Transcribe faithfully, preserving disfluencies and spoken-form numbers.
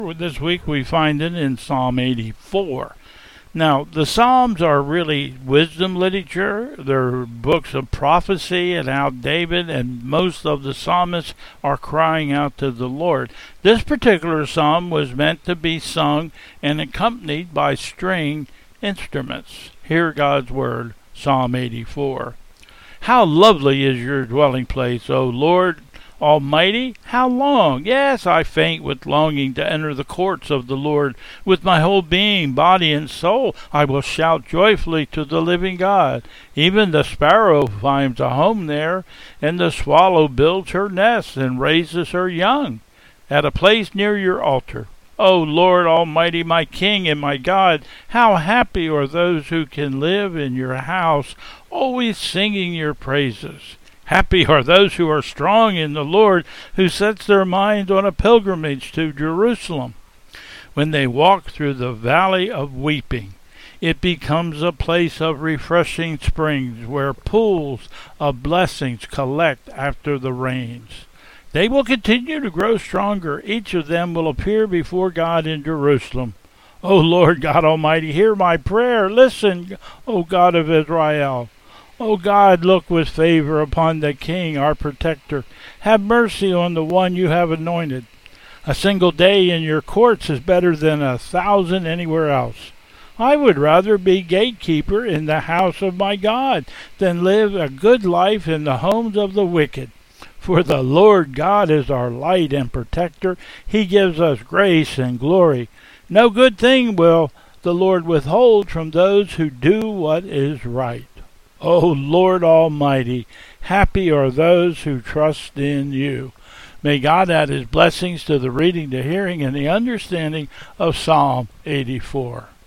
This week we find it in Psalm eighty-four. Now, the Psalms are really wisdom literature. They're books of prophecy and how David and most of the psalmists are crying out to the Lord. This particular psalm was meant to be sung and accompanied by string instruments. Hear God's word, Psalm eighty-four. How lovely is your dwelling place, O Lord Almighty, how long? Yes, I faint with longing to enter the courts of the Lord. With my whole being, body, and soul, I will shout joyfully to the living God. Even the sparrow finds a home there, and the swallow builds her nest and raises her young at a place near your altar. O Lord Almighty, my King and my God, how happy are those who can live in your house, always singing your praises. Happy are those who are strong in the Lord, who sets their minds on a pilgrimage to Jerusalem. When they walk through the valley of weeping, it becomes a place of refreshing springs, where pools of blessings collect after the rains. They will continue to grow stronger. Each of them will appear before God in Jerusalem. O Lord God Almighty, hear my prayer. Listen, O God of Israel. O God, look with favor upon the King, our protector. Have mercy on the one you have anointed. A single day in your courts is better than a thousand anywhere else. I would rather be gatekeeper in the house of my God than live a good life in the homes of the wicked. For the Lord God is our light and protector. He gives us grace and glory. No good thing will the Lord withhold from those who do what is right. O Lord Almighty, happy are those who trust in you. May God add his blessings to the reading, the hearing, and the understanding of Psalm eighty-four.